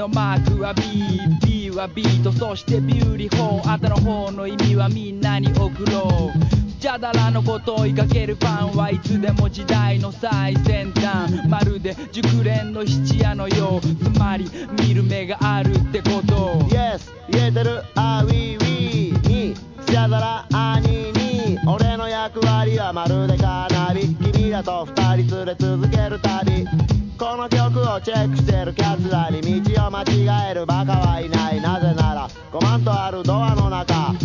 のマークは B はビート、そしてビューティフォー。後の方の意味はみんなに送ろう。ジャダラのことを追いかけるファンはいつでも時代の最先端、まるで熟練の質屋のよう。つまり見る目があるってこと。 Yes 言えてるあウィーウィーにジャダラ兄に俺の役割はまるでカーナビ。君らと二人連れ続ける旅、この曲をチェックしてる奴らに道を間違えるバカはいない。なぜなら5万とあるドアの中